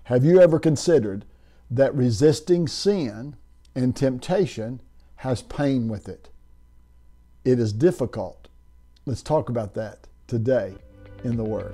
Have you ever considered that resisting sin and temptation has pain with it? It is difficult. Let's talk about that today in the Word.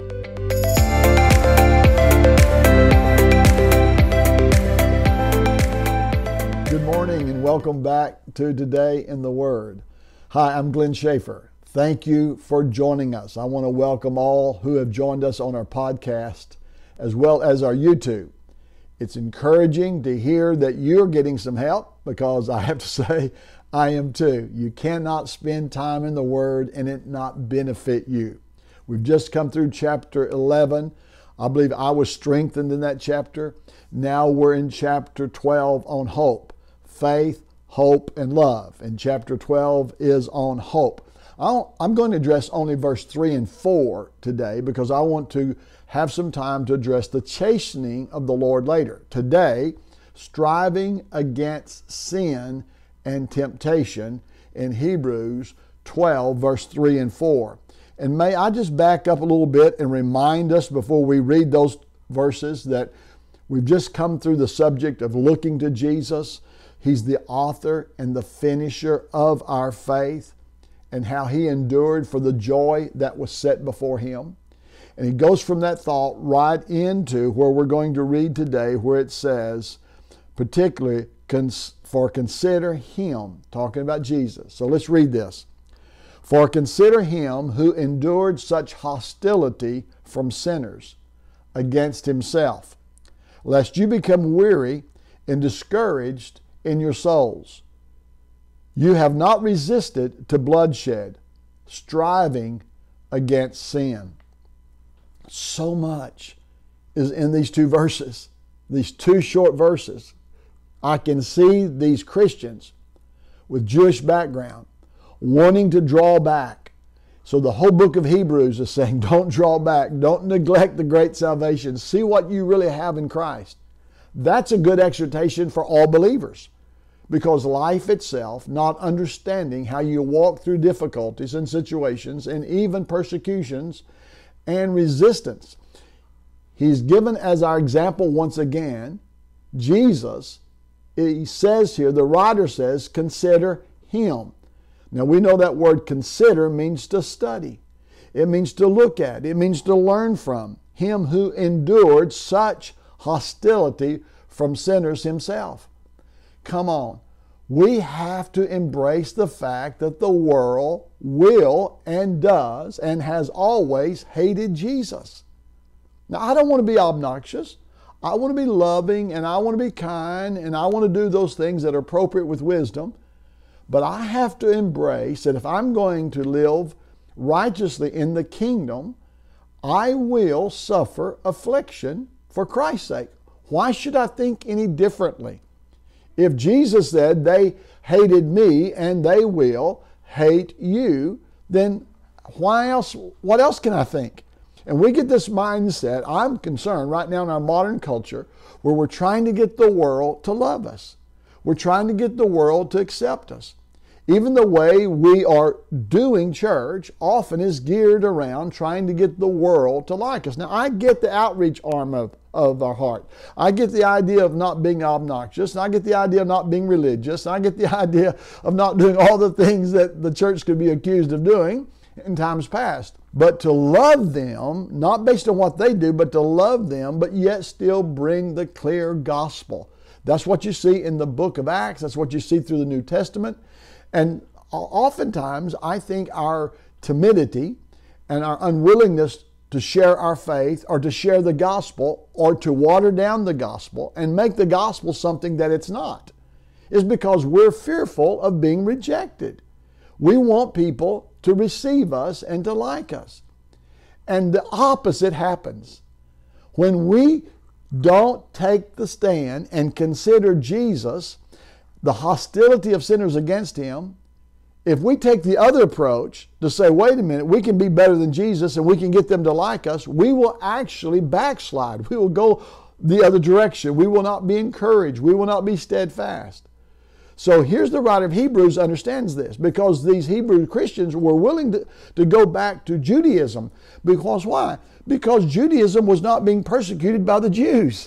Good morning and welcome back to Today in the Word. Hi, I'm Glenn Schaefer. Thank you for joining us. I want to welcome all who have joined us on our podcast as well as our YouTube. It's encouraging to hear that you're getting some help, because I have to say, I am too. You cannot spend time in the Word and it not benefit you. We've just come through chapter 11. I believe I was strengthened in that chapter. Now we're in chapter 12 on hope, faith, hope, and love. And chapter 12 is on hope. I'm going to address only verse 3 and 4 today because I want to have some time to address the chastening of the Lord later. Today, striving against sin and temptation in Hebrews 12, verse 3 and 4. And may I just back up a little bit and remind us before we read those verses that we've just come through the subject of looking to Jesus. He's the author and the finisher of our faith, and how He endured for the joy that was set before Him. And he goes from that thought right into where we're going to read today, where it says, particularly, for consider Him, talking about Jesus. So let's read this. For consider Him who endured such hostility from sinners against Himself, lest you become weary and discouraged in your souls. You have not resisted to bloodshed, striving against sin. So much is in these two verses, these two short verses. I can see these Christians with Jewish background wanting to draw back. So the whole book of Hebrews is saying, don't draw back. Don't neglect the great salvation. See what you really have in Christ. That's a good exhortation for all believers. Because life itself, not understanding how you walk through difficulties and situations and even persecutions and resistance. He's given as our example once again, Jesus. He says here, the writer says, consider Him. Now we know that word consider means to study. It means to look at. It means to learn from. Him who endured such hostility from sinners Himself. Come on. We have to embrace the fact that the world will and does and has always hated Jesus. Now, I don't want to be obnoxious. I want to be loving and I want to be kind and I want to do those things that are appropriate with wisdom. But I have to embrace that if I'm going to live righteously in the kingdom, I will suffer affliction for Christ's sake. Why should I think any differently? If Jesus said they hated me and they will hate you, then what else can I think? And we get this mindset, I'm concerned right now in our modern culture, where we're trying to get the world to love us. We're trying to get the world to accept us. Even the way we are doing church often is geared around trying to get the world to like us. Now, I get the outreach arm of our heart. I get the idea of not being obnoxious. And I get the idea of not being religious. And I get the idea of not doing all the things that the church could be accused of doing in times past. But to love them, not based on what they do, but to love them, but yet still bring the clear gospel. That's what you see in the book of Acts. That's what you see through the New Testament. And oftentimes, I think our timidity and our unwillingness to share our faith or to share the gospel or to water down the gospel and make the gospel something that it's not is because we're fearful of being rejected. We want people to receive us and to like us. And the opposite happens. When we don't take the stand and consider Jesus, the hostility of sinners against Him, if we take the other approach to say, wait a minute, we can be better than Jesus and we can get them to like us, we will actually backslide. We will go the other direction. We will not be encouraged. We will not be steadfast. So here's the writer of Hebrews understands this, because these Hebrew Christians were willing to go back to Judaism. Because why? Because Judaism was not being persecuted by the Jews.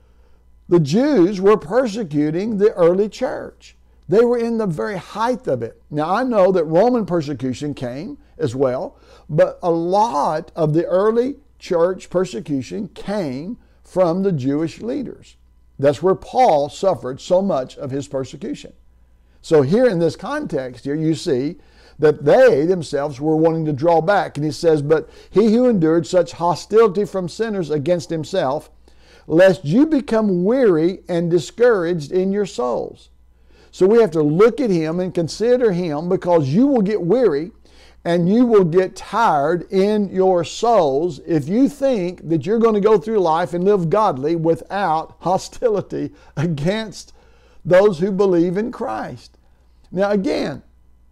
The Jews were persecuting the early church. They were in the very height of it. Now I know that Roman persecution came as well, but a lot of the early church persecution came from the Jewish leaders. That's where Paul suffered so much of his persecution. So here in this context here, you see that they themselves were wanting to draw back. And he says, but he who endured such hostility from sinners against himself, lest you become weary and discouraged in your souls. So we have to look at him and consider him, because you will get weary and you will get tired in your souls if you think that you're going to go through life and live godly without hostility against those who believe in Christ. Now again,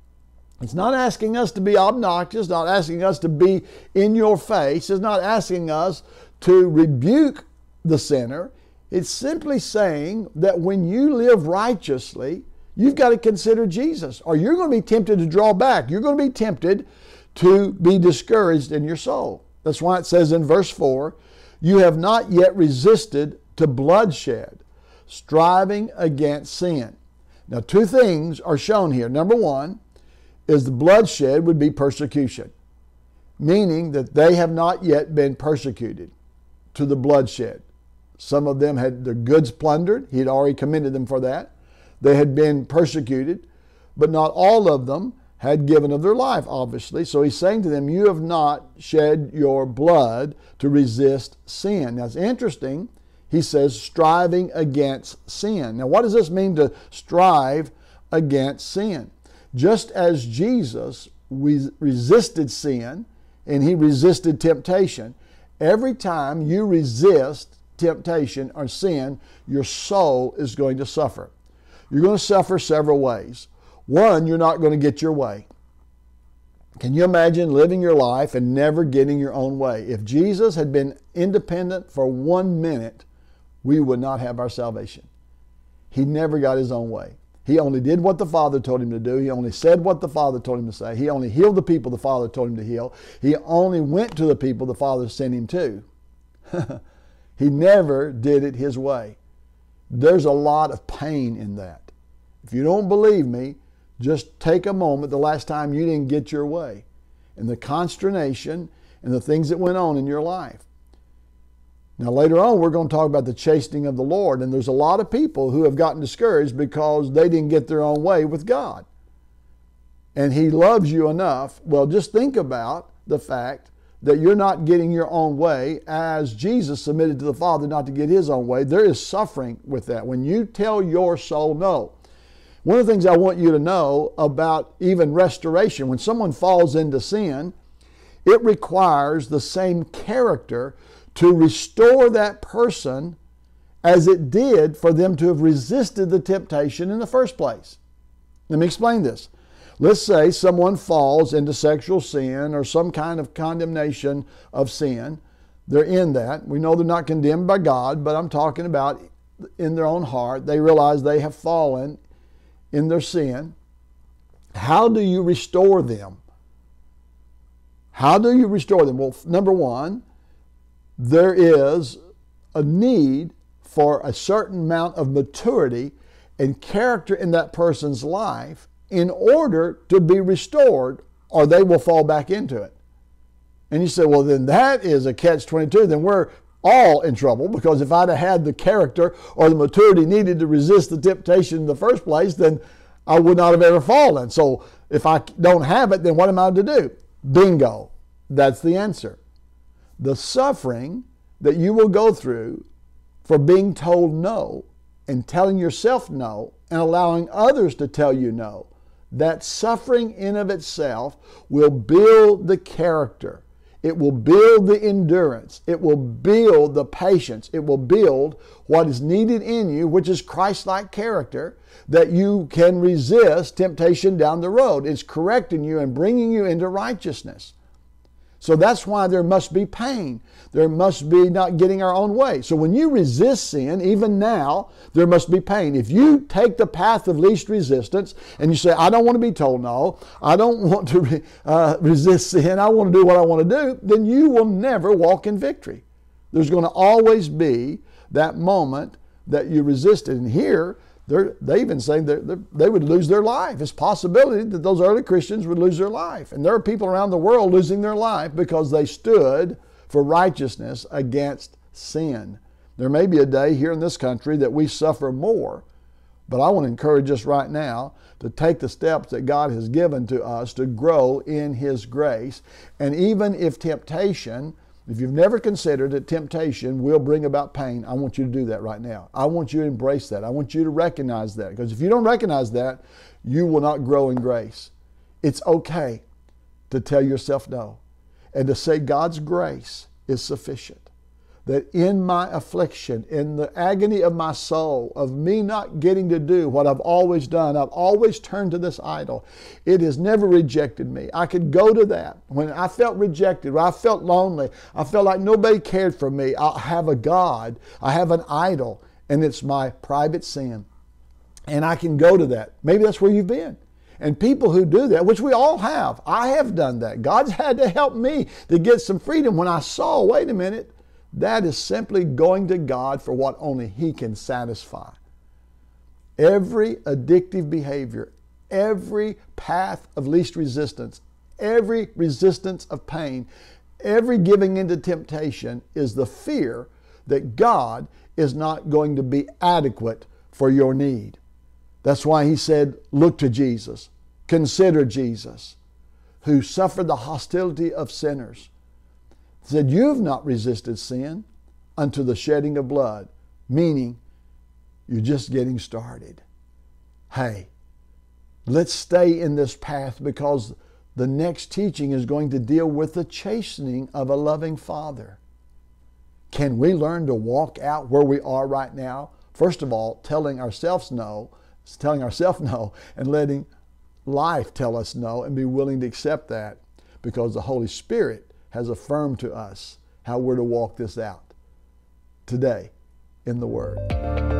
it's not asking us to be obnoxious, not asking us to be in your face. It's not asking us to rebuke the sinner. It's simply saying that when you live righteously, you've got to consider Jesus, or you're going to be tempted to draw back. You're going to be tempted to be discouraged in your soul. That's why it says in verse 4, you have not yet resisted to bloodshed, striving against sin. Now, two things are shown here. Number one is the bloodshed would be persecution, meaning that they have not yet been persecuted to the bloodshed. Some of them had their goods plundered. He had already commended them for that. They had been persecuted, but not all of them had given of their life, obviously. So he's saying to them, you have not shed your blood to resist sin. Now it's interesting. He says, striving against sin. Now what does this mean to strive against sin? Just as Jesus resisted sin and he resisted temptation, every time you resist temptation or sin, your soul is going to suffer. You're going to suffer several ways. One, you're not going to get your way. Can you imagine living your life and never getting your own way? If Jesus had been independent for 1 minute, we would not have our salvation. He never got his own way. He only did what the Father told him to do. He only said what the Father told him to say. He only healed the people the Father told him to heal. He only went to the people the Father sent him to. He never did it his way. There's a lot of pain in that. If you don't believe me, just take a moment the last time you didn't get your way and the consternation and the things that went on in your life. Now later on we're going to talk about the chastening of the Lord, and there's a lot of people who have gotten discouraged because they didn't get their own way with God. And He loves you enough. Well, just think about the fact that you're not getting your own way as Jesus submitted to the Father not to get His own way. There is suffering with that. When you tell your soul no. One of the things I want you to know about even restoration, when someone falls into sin, it requires the same character to restore that person as it did for them to have resisted the temptation in the first place. Let me explain this. Let's say someone falls into sexual sin or some kind of condemnation of sin. They're in that. We know they're not condemned by God, but I'm talking about in their own heart. They realize they have fallen in their sin. How do you restore them? How do you restore them? Well, number one, there is a need for a certain amount of maturity and character in that person's life in order to be restored, or they will fall back into it. And you say, well, then that is a catch-22. Then we're all in trouble, because if I'd have had the character or the maturity needed to resist the temptation in the first place, then I would not have ever fallen. So if I don't have it, then what am I to do? Bingo. That's the answer. The suffering that you will go through for being told no and telling yourself no and allowing others to tell you no, that suffering in of itself will build the character. It will build the endurance. It will build the patience. It will build what is needed in you, which is Christ-like character, that you can resist temptation down the road. It's correcting you and bringing you into righteousness. So that's why there must be pain. There must be not getting our own way. So when you resist sin, even now, there must be pain. If you take the path of least resistance and you say, I don't want to be told no, I don't want to resist sin, I want to do what I want to do, then you will never walk in victory. There's going to always be that moment that you resist it. And here, they even say they would lose their life. It's a possibility that those early Christians would lose their life. And there are people around the world losing their life because they stood for righteousness against sin. There may be a day here in this country that we suffer more, but I want to encourage us right now to take the steps that God has given to us to grow in His grace. And even if temptation, if you've never considered that temptation will bring about pain, I want you to do that right now. I want you to embrace that. I want you to recognize that. Because if you don't recognize that, you will not grow in grace. It's okay to tell yourself no and to say God's grace is sufficient. That in my affliction, in the agony of my soul, of me not getting to do what I've always done, I've always turned to this idol. It has never rejected me. I could go to that. When I felt rejected, when I felt lonely, I felt like nobody cared for me, I have a God, I have an idol, and it's my private sin. And I can go to that. Maybe that's where you've been. And people who do that, which we all have, I have done that. God's had to help me to get some freedom when I saw, wait a minute, that is simply going to God for what only He can satisfy. Every addictive behavior, every path of least resistance, every resistance of pain, every giving into temptation is the fear that God is not going to be adequate for your need. That's why He said, look to Jesus, consider Jesus, who suffered the hostility of sinners. He said, you've not resisted sin unto the shedding of blood, meaning you're just getting started. Hey, let's stay in this path because the next teaching is going to deal with the chastening of a loving Father. Can we learn to walk out where we are right now? First of all, telling ourselves no, and letting life tell us no and be willing to accept that because the Holy Spirit has affirmed to us how we're to walk this out today in the Word.